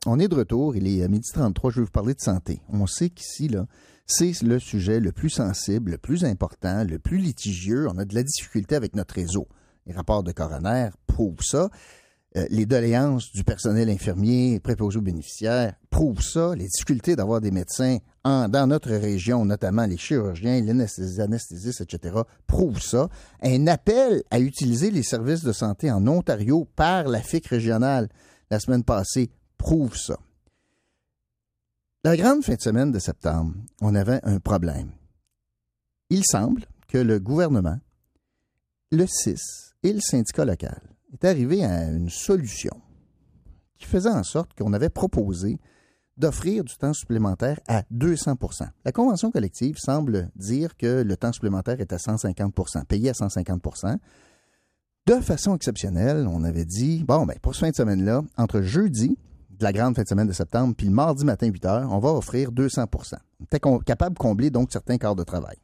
On est de retour, il est 12h33, je vais vous parler de santé. On sait qu'ici, là, c'est le sujet le plus sensible, le plus important, le plus litigieux. On a de la difficulté avec notre réseau. Les rapports de coroner prouvent ça. Les doléances du personnel infirmier, préposé aux bénéficiaires, prouvent ça. Les difficultés d'avoir des médecins dans notre région, notamment les chirurgiens, les anesthésistes, etc., prouvent ça. Un appel à utiliser les services de santé en Ontario par la FIC régionale la semaine passée prouve ça. La grande fin de semaine de septembre, on avait un problème. Il semble que le gouvernement, le CIS et le syndicat local est arrivé à une solution qui faisait en sorte qu'on avait proposé d'offrir du temps supplémentaire à 200 %. La convention collective semble dire que le temps supplémentaire est à 150 %, payé à 150 %. De façon exceptionnelle, on avait dit, pour cette fin de semaine-là, entre jeudi, de la grande fin de semaine de septembre, puis le mardi matin, 8 h, on va offrir 200 %. On était capable de combler donc certains quarts de travail.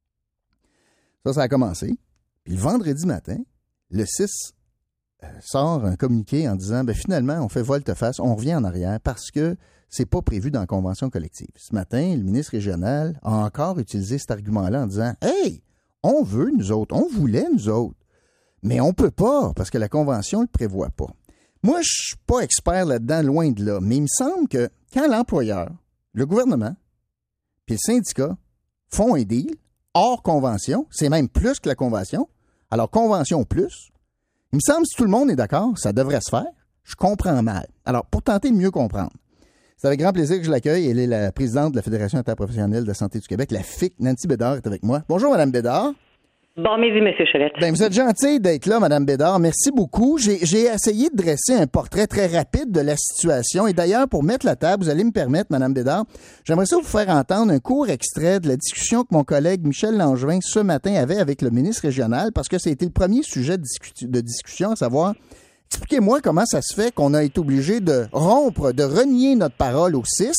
Ça a commencé. Puis le vendredi matin, le 6 sort un communiqué en disant finalement, on fait volte-face, on revient en arrière parce que c'est pas prévu dans la convention collective. Ce matin, le ministre régional a encore utilisé cet argument-là en disant hey, on veut nous autres, on voulait nous autres, mais on peut pas parce que la convention ne le prévoit pas. Moi, je suis pas expert là-dedans, loin de là, mais il me semble que quand l'employeur, le gouvernement puis le syndicat font un deal hors convention, c'est même plus que la convention, alors convention plus, il me semble que si tout le monde est d'accord, ça devrait se faire. Je comprends mal. Alors, pour tenter de mieux comprendre, c'est avec grand plaisir que je l'accueille. Elle est la présidente de la Fédération interprofessionnelle de la santé du Québec, la FIC. Nancy Bédard est avec moi. Bonjour, Mme Bédard. Bon midi, M. Cholette. Vous êtes gentille d'être là, Mme Bédard. Merci beaucoup. J'ai essayé de dresser un portrait très rapide de la situation. Et d'ailleurs, pour mettre la table, vous allez me permettre, Mme Bédard, j'aimerais ça vous faire entendre un court extrait de la discussion que mon collègue Michel Langevin ce matin avait avec le ministre régional, parce que ça a été le premier sujet de discussion, à savoir, expliquez-moi comment ça se fait qu'on a été obligé de rompre, de renier notre parole au 6,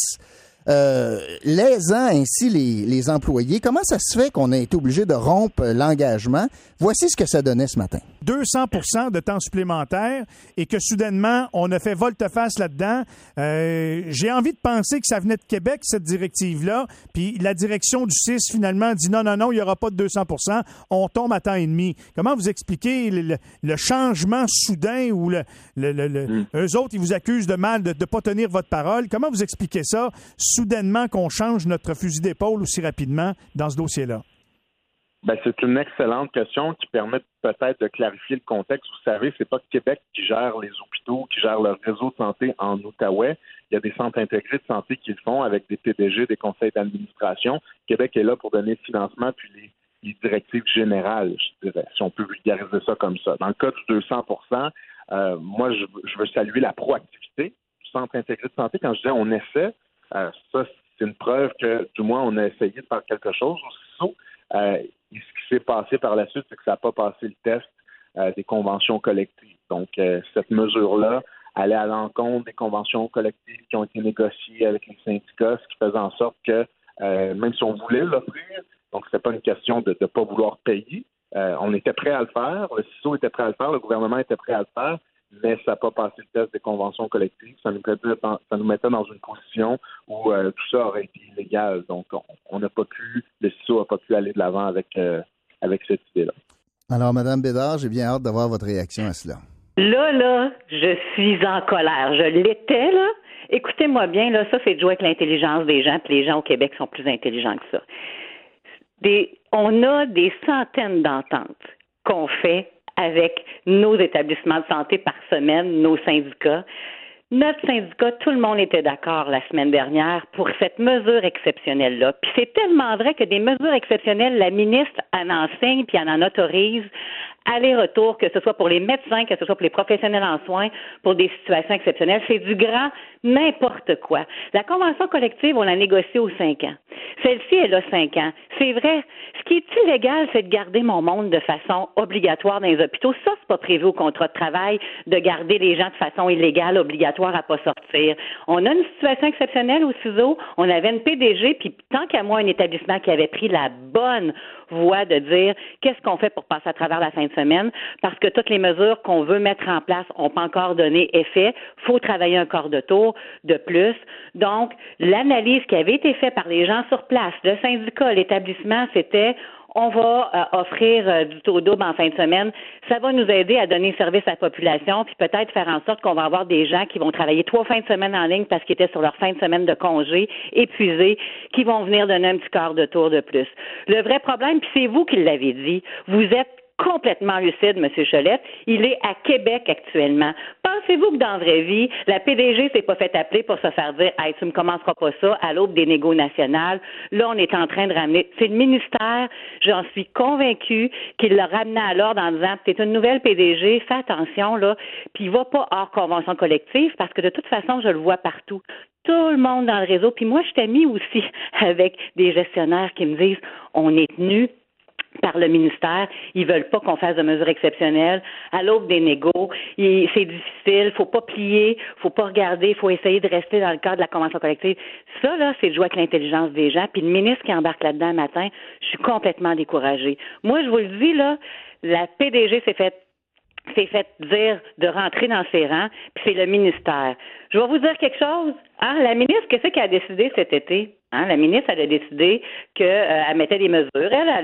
lésant ainsi les employés. Comment ça se fait qu'on a été obligé de rompre l'engagement? Voici ce que ça donnait ce matin. 200 % de temps supplémentaire et que soudainement, on a fait volte-face là-dedans. J'ai envie de penser que ça venait de Québec, cette directive-là, puis la direction du CIS, finalement, dit non, il n'y aura pas de 200 %, on tombe à temps et demi. Comment vous expliquez le changement soudain où eux autres, ils vous accusent de mal, de ne pas tenir votre parole? Comment vous expliquez ça, soudainement, qu'on change notre fusil d'épaule aussi rapidement dans ce dossier-là? C'est une excellente question qui permet peut-être de clarifier le contexte. Vous savez, c'est pas Québec qui gère les hôpitaux, qui gère le réseau de santé en Outaouais. Il y a des centres intégrés de santé qui le font avec des PDG, des conseils d'administration. Québec est là pour donner le financement puis les directives générales, je dirais, si on peut vulgariser ça comme ça. Dans le cas du 200 %, moi, je veux saluer la proactivité du centre intégré de santé. Quand je dis on essaie, ça, c'est une preuve que, du moins, on a essayé de faire quelque chose aussitôt. Ce qui s'est passé par la suite, c'est que ça n'a pas passé le test des conventions collectives. Donc, cette mesure-là allait à l'encontre des conventions collectives qui ont été négociées avec les syndicats, ce qui faisait en sorte que, même si on voulait l'offrir, donc c'était pas une question de ne pas vouloir payer, on était prêt à le faire, le CISO était prêt à le faire, le gouvernement était prêt à le faire, mais ça n'a pas passé le test des conventions collectives. Ça nous mettait dans une position où tout ça aurait été illégal. Donc, le CISO n'a pas pu aller de l'avant avec cette idée-là. Alors, Mme Bédard, j'ai bien hâte d'avoir votre réaction à cela. Là, je suis en colère. Je l'étais, là. Écoutez-moi bien, là, ça, c'est de jouer avec l'intelligence des gens, puis les gens au Québec sont plus intelligents que ça. On a des centaines d'ententes qu'on fait avec nos établissements de santé par semaine, nos syndicats. Notre syndicat, tout le monde était d'accord la semaine dernière pour cette mesure exceptionnelle-là. Puis c'est tellement vrai que des mesures exceptionnelles, la ministre en enseigne puis elle en autorise aller-retour, que ce soit pour les médecins, que ce soit pour les professionnels en soins, pour des situations exceptionnelles. C'est du grand n'importe quoi. La convention collective, on l'a négociée aux 5 ans. Celle-ci, elle a 5 ans. C'est vrai. Ce qui est illégal, c'est de garder mon monde de façon obligatoire dans les hôpitaux. Ça, c'est pas prévu au contrat de travail de garder les gens de façon illégale, obligatoire à pas sortir. On a une situation exceptionnelle au CISO. On avait une PDG, puis tant qu'à moi, un établissement qui avait pris la bonne voie de dire qu'est-ce qu'on fait pour passer à travers la fin de semaine, parce que toutes les mesures qu'on veut mettre en place n'ont pas encore donné effet. Il faut travailler un quart de tour. tour de plus. Donc, l'analyse qui avait été faite par les gens sur place, le syndicat, l'établissement, c'était on va offrir du taux double en fin de semaine. Ça va nous aider à donner service à la population, puis peut-être faire en sorte qu'on va avoir des gens qui vont travailler 3 fins de semaine en ligne parce qu'ils étaient sur leur fin de semaine de congé, épuisés, qui vont venir donner un petit quart de tour de plus. Le vrai problème, puis c'est vous qui l'avez dit, vous êtes complètement lucide, M. Cholette. Il est à Québec actuellement. Pensez-vous que dans la vraie vie, la PDG s'est pas fait appeler pour se faire dire « Hey, tu me commenceras pas ça à l'aube des négos nationales. » Là, on est en train de ramener... C'est le ministère, j'en suis convaincue, qu'il l'a ramené à l'ordre en disant « T'es une nouvelle PDG, fais attention, là. » Puis il va pas hors convention collective parce que de toute façon, je le vois partout. Tout le monde dans le réseau. Puis moi, je suis amie aussi avec des gestionnaires qui me disent « On est tenus par le ministère, ils veulent pas qu'on fasse de mesures exceptionnelles. À l'aube des négos, c'est difficile, faut pas plier, faut pas regarder, faut essayer de rester dans le cadre de la convention collective. Ça, là, c'est de jouer avec l'intelligence des gens. Puis le ministre qui embarque là-dedans un matin, je suis complètement découragée. Moi, je vous le dis, là, la PDG s'est fait dire de rentrer dans ses rangs, puis c'est le ministère. Je vais vous dire quelque chose. Hein? La ministre, qu'est-ce qu'elle a décidé cet été? Hein? La ministre, elle a décidé qu'elle mettait des mesures.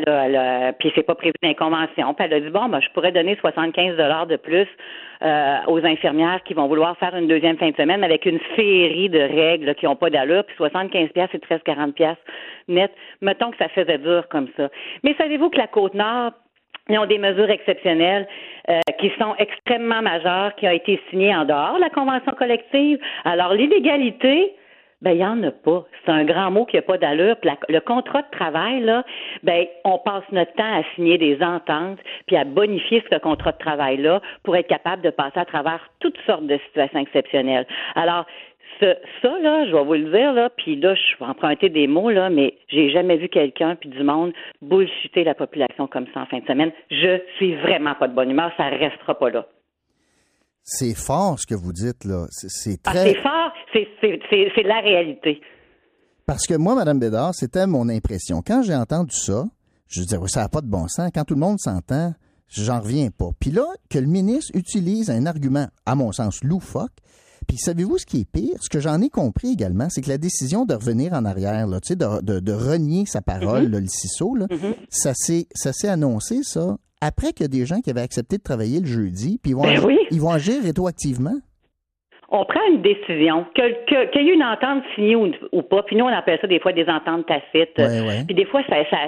Puis c'est pas prévu dans les conventions. Puis elle a dit, je pourrais donner 75 $ de plus aux infirmières qui vont vouloir faire une deuxième fin de semaine avec une série de règles là, qui n'ont pas d'allure. Puis 75 $, c'est 13,40 $ net. Mettons que ça faisait dur comme ça. Mais savez-vous que la Côte-Nord, ils ont des mesures exceptionnelles qui sont extrêmement majeures, qui ont été signées en dehors de la convention collective. Alors, l'illégalité, il n'y en a pas. C'est un grand mot qui n'a pas d'allure. Puis le contrat de travail, là, on passe notre temps à signer des ententes puis à bonifier ce contrat de travail-là pour être capable de passer à travers toutes sortes de situations exceptionnelles. Alors, ça, là, je vais vous le dire, là, puis là, je vais emprunter des mots, là, mais j'ai jamais vu quelqu'un, puis du monde, bullshiter la population comme ça en fin de semaine. Je suis vraiment pas de bonne humeur, ça restera pas là. C'est fort, ce que vous dites, là. C'est très... c'est fort, c'est la réalité. Parce que moi, Mme Bédard, c'était mon impression. Quand j'ai entendu ça, je disais, ça n'a pas de bon sens. Quand tout le monde s'entend, j'en reviens pas. Puis là, que le ministre utilise un argument, à mon sens, loufoque. Puis savez-vous ce qui est pire? Ce que j'en ai compris également, c'est que la décision de revenir en arrière, là, de renier sa parole, là, le CISO, là, ça s'est annoncé, ça, après qu'il y a des gens qui avaient accepté de travailler le jeudi, puis ils vont agir rétroactivement. On prend une décision, qu'il y ait une entente signée ou pas, puis nous, on appelle ça des fois des ententes tacites. Ouais. Puis des fois,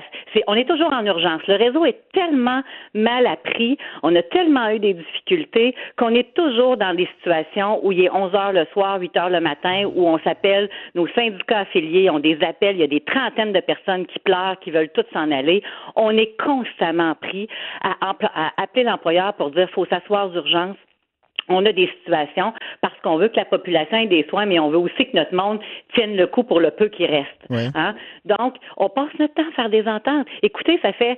on est toujours en urgence. Le réseau est tellement mal appris, on a tellement eu des difficultés qu'on est toujours dans des situations où il est 11 heures le soir, 8 heures le matin, où on s'appelle, nos syndicats affiliés ont des appels, il y a des trentaines de personnes qui pleurent, qui veulent toutes s'en aller. On est constamment pris à appeler l'employeur pour dire faut s'asseoir d'urgence. On a des situations parce qu'on veut que la population ait des soins, mais on veut aussi que notre monde tienne le coup pour le peu qui reste. Ouais. Hein? Donc, on passe notre temps à faire des ententes. Écoutez, ça fait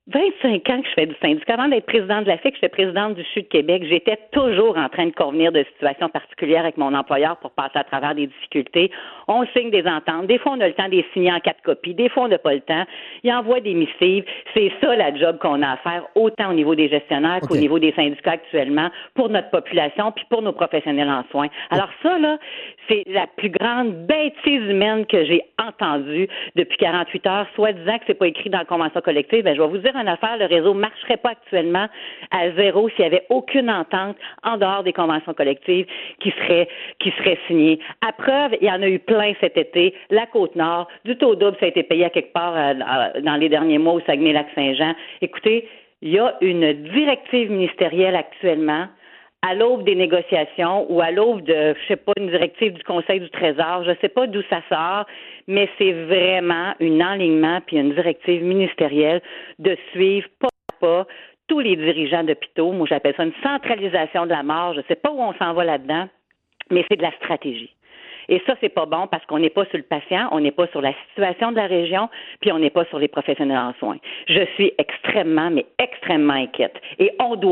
25 ans que je fais du syndicat. Avant d'être présidente de la FIC, j'étais présidente du CHU de Québec. J'étais toujours en train de convenir de situations particulières avec mon employeur pour passer à travers des difficultés. On signe des ententes. Des fois, on a le temps de les signer en 4 copies. Des fois, on n'a pas le temps. Il envoie des missives. C'est ça la job qu'on a à faire, autant au niveau des gestionnaires qu'au niveau des syndicats actuellement, pour notre population puis pour nos professionnels en soins. Alors ça, là, c'est la plus grande bêtise humaine que j'ai entendue depuis 48 heures, soit disant que c'est pas écrit dans la convention collective. Je vais vous dire une affaire, le réseau marcherait pas actuellement à zéro s'il n'y avait aucune entente en dehors des conventions collectives qui serait signée. À preuve, il y en a eu plein cet été. La Côte-Nord, du taux double, ça a été payé à quelque part dans les derniers mois au Saguenay-Lac-Saint-Jean. Écoutez, il y a une directive ministérielle actuellement à l'aube des négociations ou à l'aube de, une directive du Conseil du Trésor, je ne sais pas d'où ça sort, mais c'est vraiment un enlignement puis une directive ministérielle de suivre pas à pas tous les dirigeants d'hôpitaux. Moi, j'appelle ça une centralisation de la mort. Je ne sais pas où on s'en va là-dedans, mais c'est de la stratégie. Et ça, c'est pas bon parce qu'on n'est pas sur le patient, on n'est pas sur la situation de la région, puis on n'est pas sur les professionnels en soins. Je suis extrêmement inquiète. Et on doit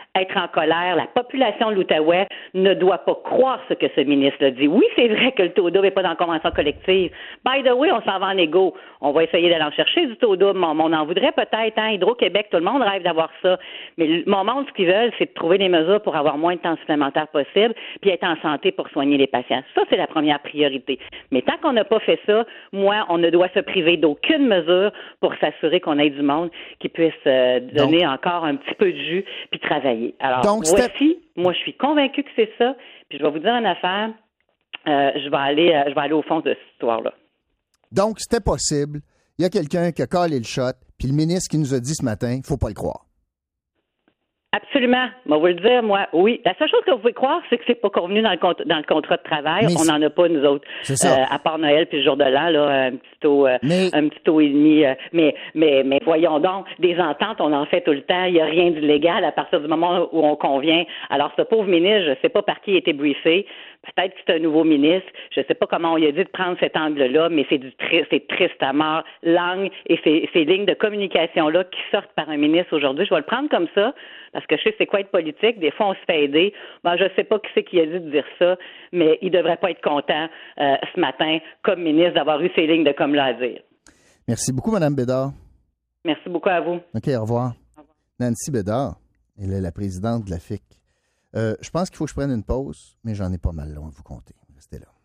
être en colère. La population de l'Outaouais ne doit pas croire ce que ce ministre a dit. Oui, c'est vrai que le taux double n'est pas dans la convention collective. By the way, on s'en va en égo. On va essayer d'aller en chercher du taux double. On en voudrait peut-être, hein, Hydro-Québec, tout le monde rêve d'avoir ça. Mais mon monde, ce qu'ils veulent, c'est de trouver des mesures pour avoir moins de temps supplémentaire possible, puis être en santé pour soigner les patients. Ça, c'est la première priorité. Mais tant qu'on n'a pas fait ça, moi, on ne doit se priver d'aucune mesure pour s'assurer qu'on ait du monde qui puisse donner encore un petit peu de jus puis travailler. Alors, moi, je suis convaincue que c'est ça. Puis je vais vous dire une affaire. Je vais aller au fond de cette histoire-là. Donc, c'était possible. Il y a quelqu'un qui a collé le shot, puis le ministre qui nous a dit ce matin, il ne faut pas le croire. Absolument. Moi, vous le dire, moi, oui. La seule chose que vous pouvez croire, c'est que c'est pas convenu dans le contrat de travail. On n'en a pas, nous autres. C'est ça. À part Noël puis le jour de l'an, là, un petit taux et demi. Mais voyons donc, des ententes, on en fait tout le temps. Il n'y a rien d'illégal à partir du moment où on convient. Alors, ce pauvre ministre, je ne sais pas par qui il a été briefé. Peut-être que c'est un nouveau ministre. Je ne sais pas comment on lui a dit de prendre cet angle-là, mais c'est triste à mort. Langue et ces lignes de communication-là qui sortent par un ministre aujourd'hui. Je vais le prendre comme ça, parce que je sais c'est quoi être politique. Des fois, on se fait aider. Bon, je ne sais pas qui c'est qui a dit de dire ça, mais il ne devrait pas être content ce matin, comme ministre, d'avoir eu ces lignes de com-là à dire. Merci beaucoup, Mme Bédard. Merci beaucoup à vous. OK, au revoir. Nancy Bédard, elle est la présidente de la FIC. Je pense qu'il faut que je prenne une pause, mais j'en ai pas mal long à vous compter. Restez là.